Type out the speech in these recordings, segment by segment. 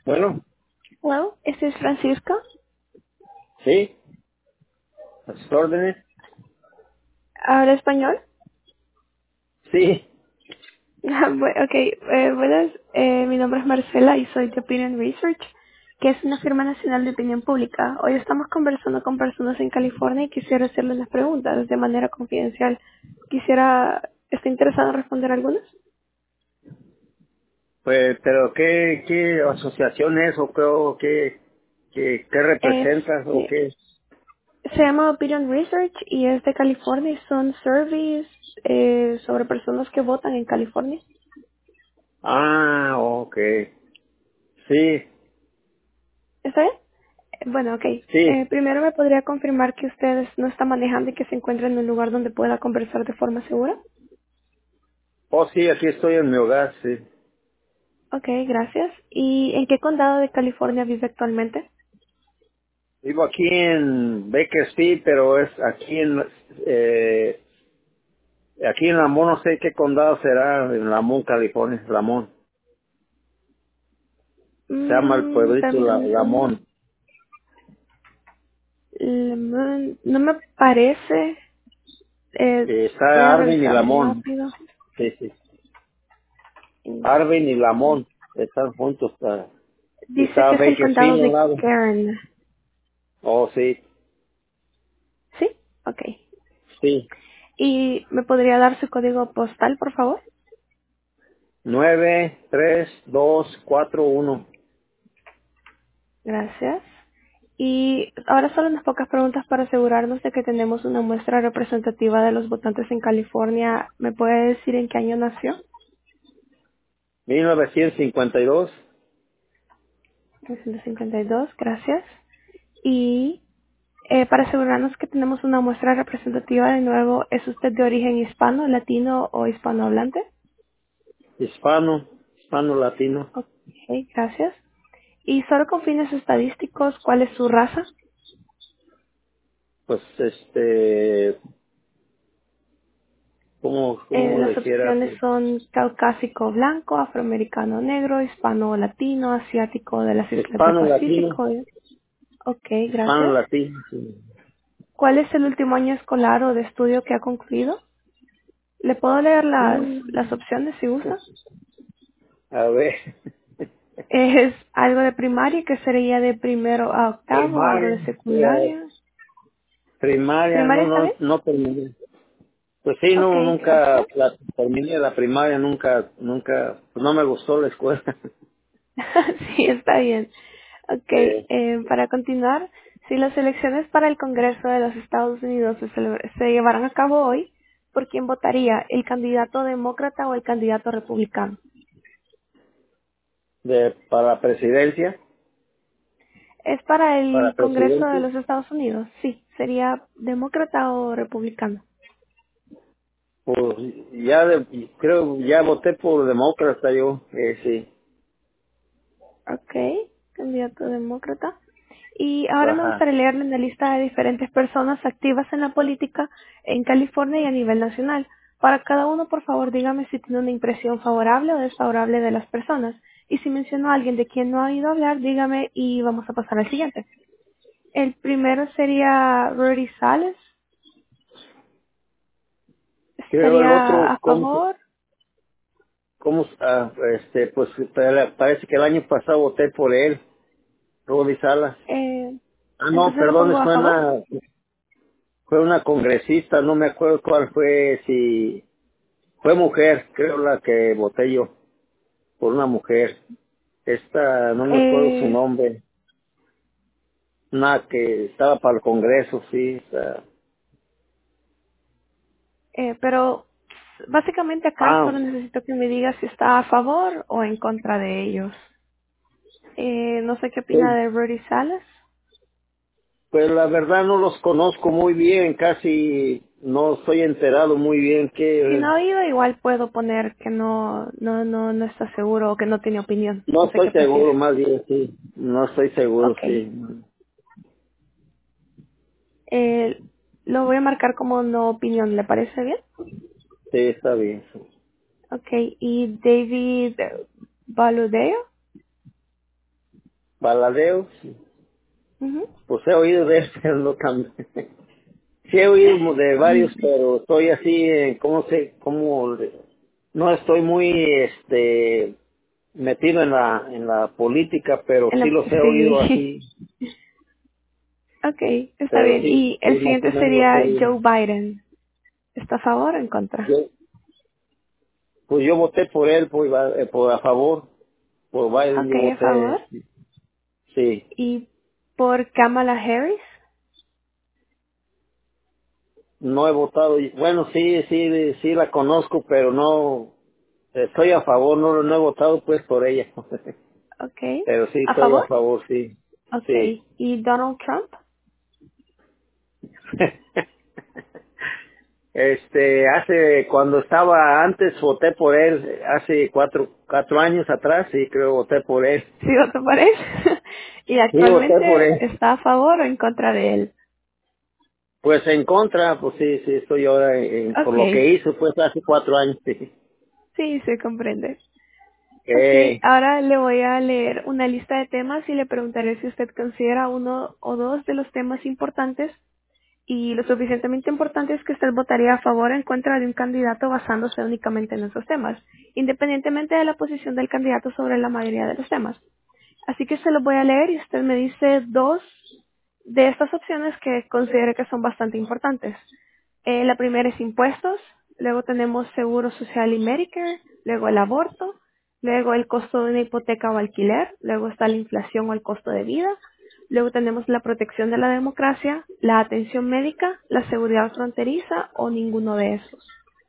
Bueno, Hello, este es Francisco. sí, a sus órdenes. ¿Habla español? Sí, Buenas. Mi nombre es Marcela y soy de Opinion Research, que es una firma nacional de opinión pública. Hoy estamos conversando con personas en California y quisiera hacerles unas preguntas de manera confidencial. ¿Está interesado en responder algunas? pues, pero ¿qué asociación es qué representas o Este, qué? se llama Opinion Research y es de California y son surveys sobre personas que votan en California. Ah, ok. Sí, ¿Está bien? Bueno, ok. sí. Primero me podría confirmar que ustedes no están manejando y que se encuentran en un lugar donde pueda conversar de forma segura. Oh, sí, aquí estoy en mi hogar, sí. Ok, gracias. ¿Y en qué condado de California vive actualmente? Vivo aquí en Bakersfield, pero es eh, aquí en Lamont, no sé qué condado será, en Lamont, California, Lamont. Se llama el pueblito Permítame un segundo. Lamont. No me parece. Voy Está a Arvin y revisar Lamont. rápido. Sí, sí. Arvin y Lamont están juntos. Y Dice está que es el condado Bakersfield a un de lado. Kern. Oh, sí, ¿Sí? Ok. sí. ¿Y me podría dar su código postal, por favor? 93241. Gracias. Y ahora solo unas pocas preguntas para asegurarnos de que tenemos una muestra representativa de los votantes en California. ¿Me puede decir en qué año nació? 1952. 1952, gracias. Y para asegurarnos que tenemos una muestra representativa de nuevo, ¿es usted de origen hispano, latino o hispanohablante? Hispano latino. Ok, gracias. Y solo con fines estadísticos, ¿cuál es su raza? Pues ¿cómo Las dijera? opciones Pues, son caucásico blanco, afroamericano negro, hispano latino, asiático de las islas del hispano latino. Pacífico. Ok, Hispano gracias. latino. Sí. ¿Cuál es el último año escolar o de estudio que ha concluido? ¿Le puedo leer las Mm, opciones si gusta? A ver. Es algo de primaria que sería de primero a octavo, algo Primaria. de secundaria. Primaria, ¿Primaria está bien? no terminé. Pues sí, Ok, no, nunca gracias. terminé la primaria, pues no me gustó la escuela. Sí, está bien. Ok, para continuar, si las elecciones para el Congreso de los Estados Unidos se llevaran a cabo hoy, ¿por quién votaría? ¿El candidato demócrata o el candidato republicano? Para la presidencia, ¿Es para para el Congreso de presidente, los Estados Unidos? Sí, ¿sería demócrata o republicano? pues creo, ya voté por demócrata yo, sí, Ok, candidato demócrata. Y ahora me ajá, gustaría leerle una lista de diferentes personas activas en la política en California y a nivel nacional. Para cada uno, por favor, dígame si tiene una impresión favorable o desfavorable de las personas. Y si menciono a alguien de quien no ha oído hablar, dígame y vamos a pasar al siguiente. El primero sería Rudy Sales. creo el ¿Estaría otro, a favor? pues parece que el año pasado voté por él, Rodi Salas. Eh, Ah, no, entonces lo perdón, pongo a favor. fue una congresista, no me acuerdo cuál fue, si fue mujer, creo la que voté yo, por una mujer. Esta, no me acuerdo su Eh, nombre, una que estaba para el Congreso, sí. pero básicamente acá Ah, solo necesito que me diga si está a favor o en contra de ellos. No sé qué pues, opina de Rudy Salas. pues la verdad no los conozco muy bien, casi no estoy enterado muy bien Si que no ha ido, igual puedo poner que no está seguro o que no tiene opinión. no No sé estoy qué prefiere. seguro, más bien, sí, no estoy seguro, Ok. sí. Eh, lo voy a marcar como no opinión. ¿Le parece bien? Sí, está bien. Sí. Ok. ¿Y David Baludeo? Baladeo, Ujú. pues he oído de él, pero no tan... Sí he oído de varios, pero estoy así, no estoy muy, metido en la política, pero En sí la- los he oído sí. así, Ok, está pero bien. sí, Y sí el más o siguiente menos los he sería oído. Joe Biden. ¿Está a favor o en contra? Yo, pues yo voté por él, por a favor, por Biden Ok, yo a favor. voté, sí. ¿Y por Kamala Harris? No he votado, bueno, sí la conozco, pero no, estoy a favor, no he votado pues por ella, Ok. pero sí ¿A estoy a favor? favor, sí, Ok. sí. ¿Y Donald Trump? Cuando estaba antes voté por él, hace cuatro años atrás, sí creo voté por él. ¿Sí votó por él? ¿Y Sí, voté por actualmente él. está a favor o en contra de él? Pues en contra, pues sí, estoy ahora por lo que Ok. hizo, pues hace 4 años, sí. Sí, se comprende. Ok, Eh, ahora le voy a leer una lista de temas y le preguntaré si usted considera uno o dos de los temas importantes y lo suficientemente importantes que usted votaría a favor o en contra de un candidato basándose únicamente en esos temas, independientemente de la posición del candidato sobre la mayoría de los temas. Así que se los voy a leer y usted me dice dos de estas opciones que considere que son bastante importantes. La primera es impuestos, luego tenemos seguro social y Medicare, luego el aborto, luego el costo de una hipoteca o alquiler, luego está la inflación o el costo de vida, luego tenemos la protección de la democracia, la atención médica, la seguridad fronteriza o ninguno de esos.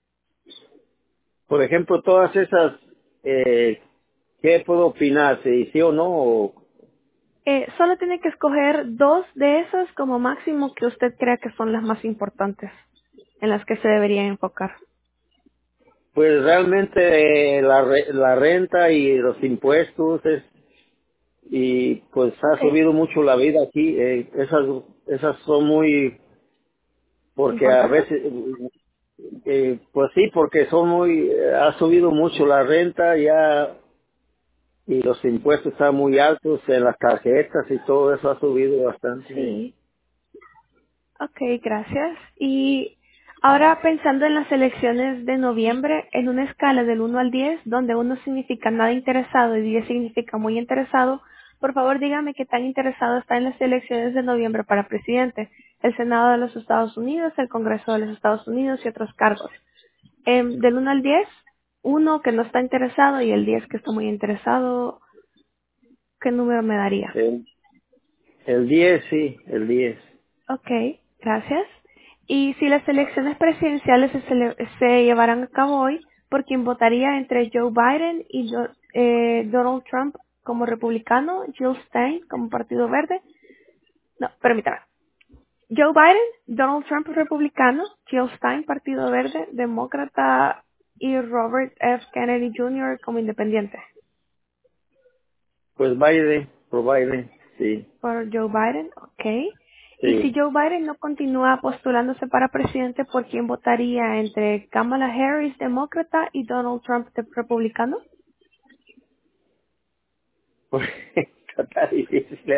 por ejemplo, todas esas, ¿qué puedo opinar? Si sí o no, Solo tiene que escoger dos de esas como máximo que usted crea que son las más importantes, en las que se debería enfocar. pues realmente la renta y los impuestos y pues ha Ok, subido mucho la vida aquí, esas son muy, porque a importantes. veces, pues sí, porque ha subido mucho la renta ya y los impuestos están muy altos en las tarjetas y todo eso ha subido bastante. Sí. Ok, gracias. Y ahora pensando en las elecciones de noviembre, en una escala del 1 al 10, donde 1 significa nada interesado y 10 significa muy interesado, por favor dígame qué tan interesado está en las elecciones de noviembre para presidente, el Senado de los Estados Unidos, el Congreso de los Estados Unidos y otros cargos. Del 1 al 10, 1 que no está interesado y el 10 que está muy interesado, ¿qué número me daría? El 10 sí, el 10. Ok, gracias. Y si las elecciones presidenciales se llevaran a cabo hoy, ¿por quién votaría entre Joe Biden y Donald Trump como republicano, Jill Stein como Partido Verde? No, permítame. Joe Biden, Donald Trump republicano, Jill Stein Partido Verde, demócrata y Robert F. Kennedy Jr. como independiente. Pues Biden, sí, Por Joe Biden, ok. Y si sí. Joe Biden no continúa postulándose para presidente, ¿por quién votaría entre Kamala Harris, demócrata, y Donald Trump, republicano? Pues está difícil.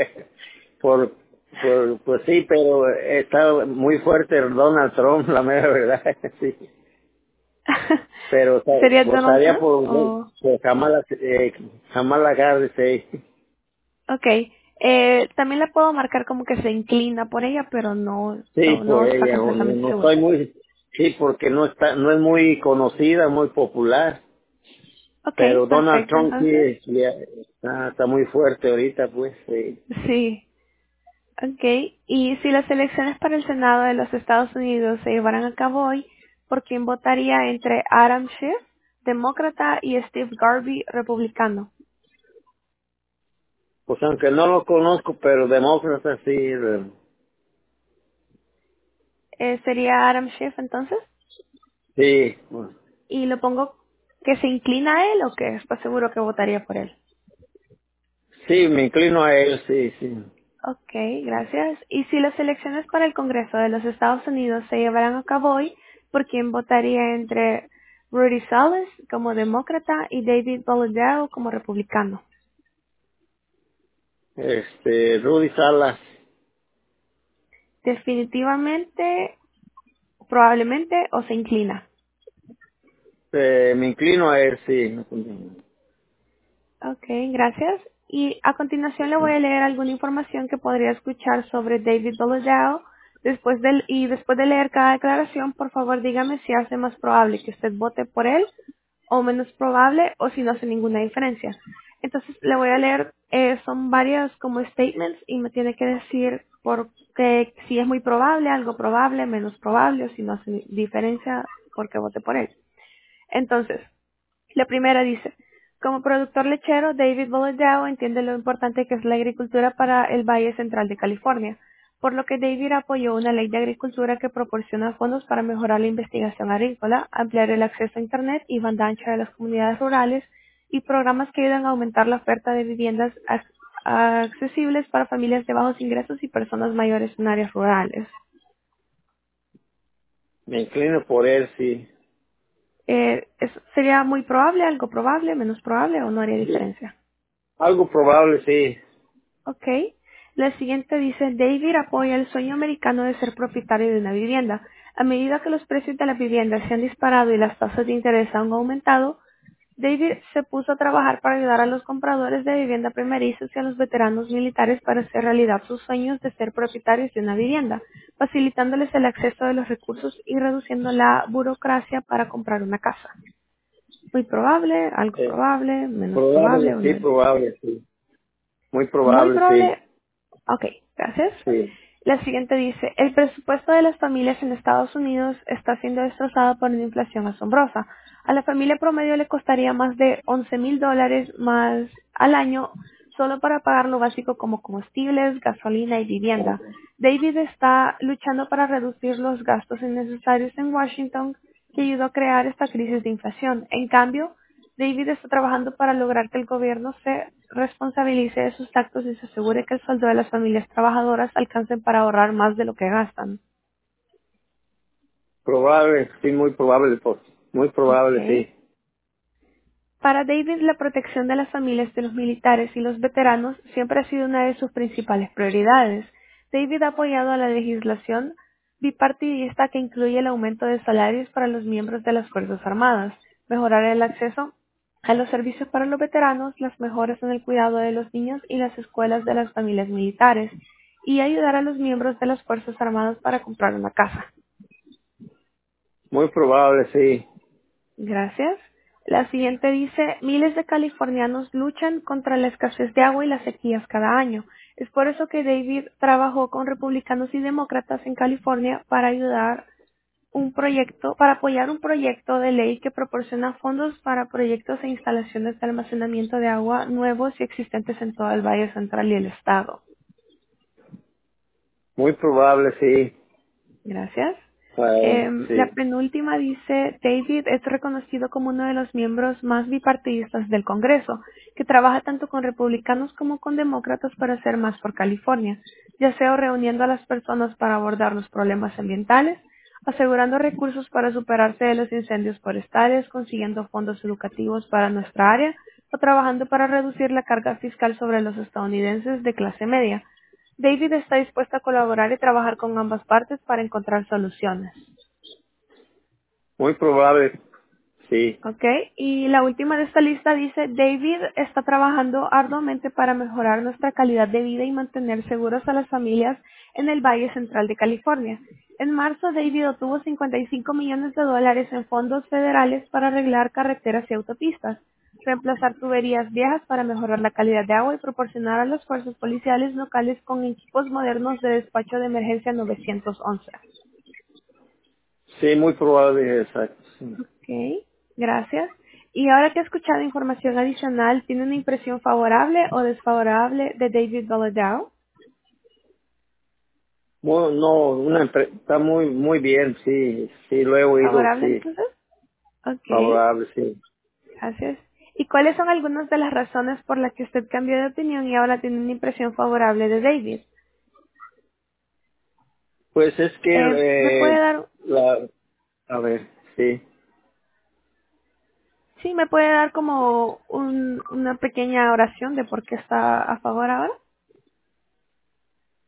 Pues sí, pero está muy fuerte el Donald Trump, la mera verdad, sí. Pero ¿Sería Donald votaría Trump por o...? Kamala Harris, sí. Ok. También la puedo marcar como que se inclina por ella, pero no, Sí, no por está ella, completamente no segura. estoy sí, porque no es muy conocida, muy popular, Ok, pero Donald perfecto, Trump entonces. sí, sí, está muy fuerte ahorita, pues, sí. Sí. Okay, y si las elecciones para el Senado de los Estados Unidos se llevaran a cabo hoy, ¿por quién votaría entre Adam Schiff, demócrata, y Steve Garvey, republicano? Pues aunque no lo conozco, pero demócrata sí, ¿Sería Adam Schiff entonces? sí, bueno, ¿Y lo pongo que se inclina a él o que está seguro que votaría por él? sí, me inclino a él, sí, sí. Okay, gracias. Y si las elecciones para el Congreso de los Estados Unidos se llevaran a cabo hoy, ¿por quién votaría entre Rudy Salas como demócrata y David Valadao como republicano? Rudy Salas. Definitivamente, probablemente o se inclina. Me inclino a él, sí. Ok, gracias. Y a continuación le voy a leer alguna información que podría escuchar sobre David Bilodeau. Después de leer cada declaración, por favor dígame si hace más probable que usted vote por él o menos probable o si no hace ninguna diferencia. Entonces le voy a leer, son varios como statements y me tiene que decir si es muy probable, algo probable, menos probable o si no hace diferencia porque vote por él. Entonces, la primera dice, como productor lechero, David Bilodeau entiende lo importante que es la agricultura para el Valle Central de California, por lo que David apoyó una ley de agricultura que proporciona fondos para mejorar la investigación agrícola, ampliar el acceso a Internet y banda ancha de las comunidades rurales y programas que ayudan a aumentar la oferta de viviendas accesibles para familias de bajos ingresos y personas mayores en áreas rurales. Me inclino por él, sí. ¿Sería muy probable, algo probable, menos probable o no haría Sí. diferencia? Algo probable, sí. Ok. La siguiente dice, David apoya el sueño americano de ser propietario de una vivienda. A medida que los precios de las viviendas se han disparado y las tasas de interés han aumentado, David se puso a trabajar para ayudar a los compradores de vivienda primerizos y a los veteranos militares para hacer realidad sus sueños de ser propietarios de una vivienda, facilitándoles el acceso a los recursos y reduciendo la burocracia para comprar una casa. Muy probable, algo Eh, probable, menos probable Probable, o sí, no. probable, sí. Muy Muy probable, sí. probable. Ok, gracias. Sí. La siguiente dice, el presupuesto de las familias en Estados Unidos está siendo destrozado por una inflación asombrosa. A la familia promedio le costaría más de $11,000 más al año solo para pagar lo básico como combustibles, gasolina y vivienda. David está luchando para reducir los gastos innecesarios en Washington que ayudó a crear esta crisis de inflación. En cambio, David está trabajando para lograr que el gobierno se responsabilice de sus actos y se asegure que el sueldo de las familias trabajadoras alcancen para ahorrar más de lo que gastan. Probable, sí, muy probable, pues. Muy probable, Okay. sí. Para David, la protección de las familias de los militares y los veteranos siempre ha sido una de sus principales prioridades. David ha apoyado a la legislación bipartidista que incluye el aumento de salarios para los miembros de las Fuerzas Armadas, mejorar el acceso a los servicios para los veteranos, las mejoras en el cuidado de los niños y las escuelas de las familias militares, y ayudar a los miembros de las Fuerzas Armadas para comprar una casa. Muy probable, sí. Gracias. La siguiente dice, miles de californianos luchan contra la escasez de agua y las sequías cada año. Es por eso que David trabajó con republicanos y demócratas en California para para apoyar un proyecto de ley que proporciona fondos para proyectos e instalaciones de almacenamiento de agua nuevos y existentes en todo el Valle Central y el estado. Muy probable, sí. Gracias. La Sí. penúltima dice, David es reconocido como uno de los miembros más bipartidistas del Congreso, que trabaja tanto con republicanos como con demócratas para hacer más por California, ya sea reuniendo a las personas para abordar los problemas ambientales, asegurando recursos para superarse de los incendios forestales, consiguiendo fondos educativos para nuestra área, o trabajando para reducir la carga fiscal sobre los estadounidenses de clase media. David está dispuesto a colaborar y trabajar con ambas partes para encontrar soluciones. Muy probable, sí. ¿Ok? Y la última de esta lista dice, David está trabajando arduamente para mejorar nuestra calidad de vida y mantener seguras a las familias en el Valle Central de California. En marzo, David obtuvo $55 millones en fondos federales para arreglar carreteras y autopistas, reemplazar tuberías viejas para mejorar la calidad de agua y proporcionar a las fuerzas policiales locales con equipos modernos de despacho de emergencia 911. Sí, muy probable, exacto. Sí. Ok, gracias. Y ahora que ha escuchado información adicional, ¿tiene una impresión favorable o desfavorable de David Bilodeau? Bueno, no, está muy bien, sí. Sí, lo he oído, ¿Favorable sí. entonces? Ok, Favorable, sí. gracias. ¿Y cuáles son algunas de las razones por las que usted cambió de opinión y ahora tiene una impresión favorable de David? Pues es ¿Me puede que, dar, a ver, sí. sí, me puede dar como una pequeña oración de por qué está a favor ahora?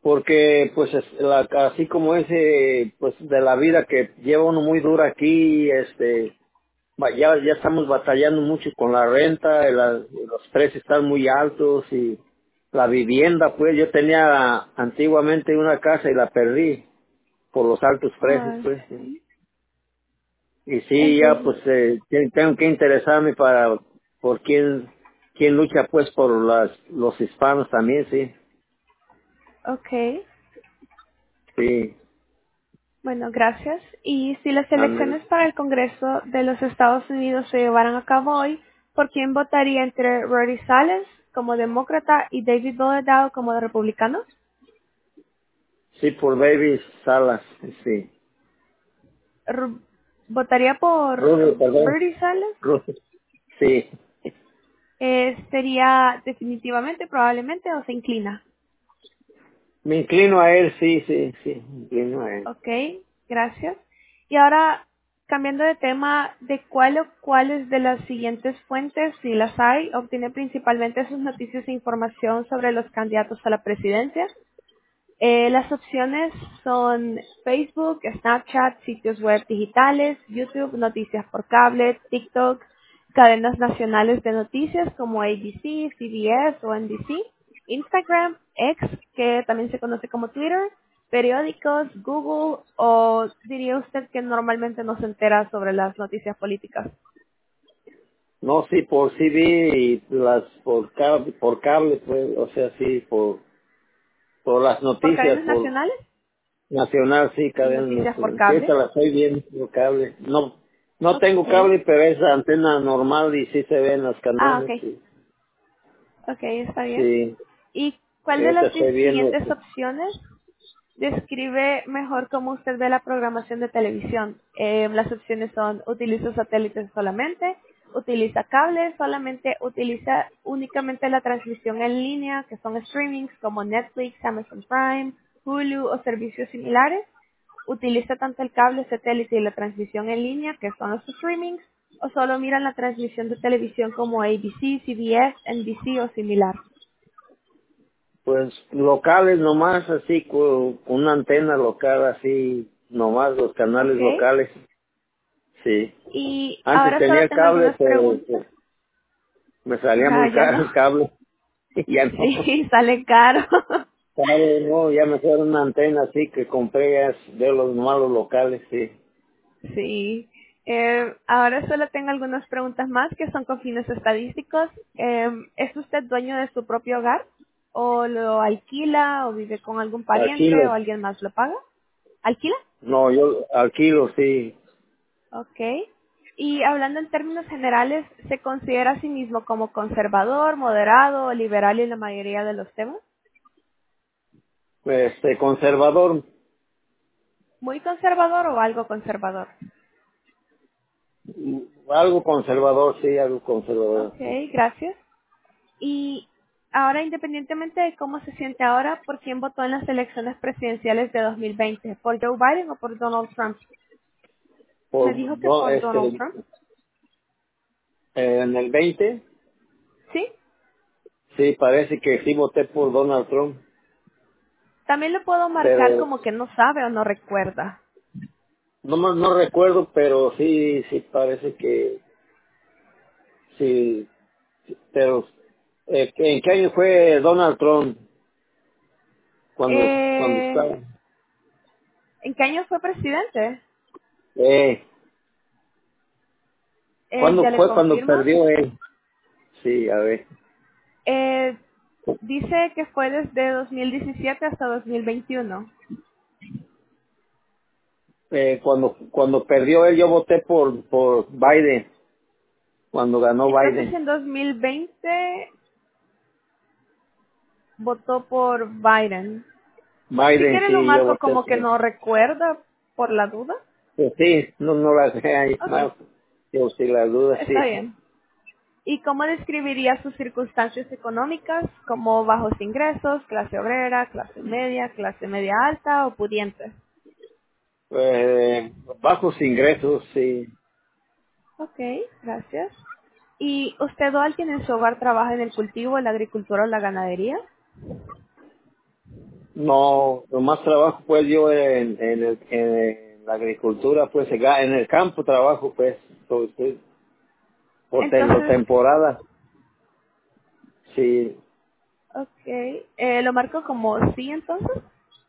porque pues así como ese, pues de la vida que lleva uno muy dura aquí, ya estamos batallando mucho con la renta, los precios están muy altos y la vivienda, pues yo tenía antiguamente una casa y la perdí por los altos precios, Ah, pues. sí. Y sí, ya Entiendo. pues tengo que interesarme por quién lucha pues por los hispanos también, sí, Ok. sí, Bueno, gracias. Y si las ándale. elecciones para el Congreso de los Estados Unidos se llevaran a cabo hoy, ¿por quién votaría entre Rory Salas como demócrata y David Boledau como republicano? Sí, por Baby Salas, sí. Ru- ¿Votaría por Rubio, perdón, Bernie Salas? Rubio, sí. ¿Sería definitivamente, probablemente o se inclina? Me inclino a él, sí, sí, sí, me inclino a él. Ok, gracias. Y ahora, cambiando de tema, ¿de cuál o cuáles de las siguientes fuentes, si las hay, obtiene principalmente sus noticias e información sobre los candidatos a la presidencia? Las opciones son Facebook, Snapchat, sitios web digitales, YouTube, noticias por cable, TikTok, cadenas nacionales de noticias como ABC, CBS o NBC, Instagram, X, que también se conoce como Twitter, periódicos, Google, o diría usted que normalmente no se entera sobre las noticias políticas. No, sí, por CB y por cable, pues, o sea, sí, por las ¿Por noticias, cadenas por nacionales nacional, sí, y cadena noticias por nacional. Sí, esa cable? la estoy viendo, por cable. No, no tengo Ok. cable, pero es antena normal y sí se ven los Ah, canales, ok. sí. Ok, está bien. Sí, ¿Y cuál de esta las estoy viendo. siguientes opciones describe mejor cómo usted ve la programación de televisión? Las opciones son utiliza satélites solamente, utiliza cables solamente, utiliza únicamente la transmisión en línea, que son streamings como Netflix, Amazon Prime, Hulu o servicios similares, utiliza tanto el cable, satélite y la transmisión en línea, que son los streamings, o solo mira la transmisión de televisión como ABC, CBS, NBC o similar. Pues locales nomás, así, con una antena local, así, nomás los canales Ok. locales, sí. Y Antes ahora tenía solo el tengo cable, algunas pero preguntas. pues, me salía Ah, muy ya no. caro el cable. Ya no. Sí, sale caro. Cable, no, ya mejor una antena así que compré ya es de los malos locales, sí. Sí. Ahora solo tengo algunas preguntas más que son con fines estadísticos. ¿Es usted dueño de su propio hogar? ¿O lo alquila? ¿O vive con algún pariente? ¿O Alquilo. alguien más lo paga? ¿Alquila? No, yo alquilo, sí. Ok. Y hablando en términos generales, ¿se considera a sí mismo como conservador, moderado o liberal en la mayoría de los temas? Conservador, ¿Muy conservador o algo conservador? algo conservador, sí, algo conservador. Ok, gracias. Y ahora, independientemente de cómo se siente ahora, ¿por quién votó en las elecciones presidenciales de 2020? ¿Por Joe Biden o por Donald Trump? Me Por, dijo que no, por Donald Trump. en el 20, ¿Sí? sí, parece que sí voté por Donald Trump, También lo puedo marcar pero como que no sabe o no recuerda. no recuerdo, pero sí, sí parece que sí, pero ¿en qué año fue Donald Trump cuando Eh, estaba? ¿En qué año fue presidente? Eh, ¿Cuándo Ya le fue cuando confirmo. perdió él? Sí, a ver. Eh, Dice que fue desde 2017 hasta 2021. Cuando perdió él, yo voté por Biden, cuando ganó Entonces Biden. en 2020 votó por Biden. Si Biden, quiere lo sí, yo marco voté como por que él. no recuerda por la duda. Pues sí, no la sé ahí Ok, más. Yo sí la duda, está sí. bien. ¿Y cómo describiría sus circunstancias económicas como bajos ingresos, clase obrera, clase media alta o pudiente? Bajos ingresos, sí. Ok, gracias. ¿Y usted o alguien en su hogar trabaja en el cultivo, la agricultura o la ganadería? No, nomás trabajo pues yo en la agricultura, pues en el campo trabajo pues, por Entonces, temporada, sí, ok, lo marco como sí entonces.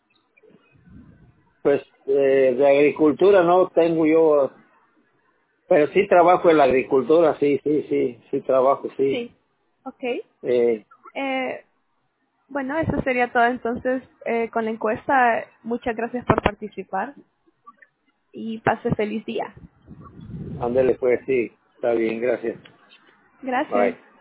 pues de agricultura no tengo yo, pero sí trabajo en la agricultura, sí trabajo, sí. Sí, ok. Eh, Eh, bueno, eso sería todo entonces con la encuesta. Muchas gracias por participar y pase feliz día. ándele pues, sí, está bien, gracias. Gracias. Bye.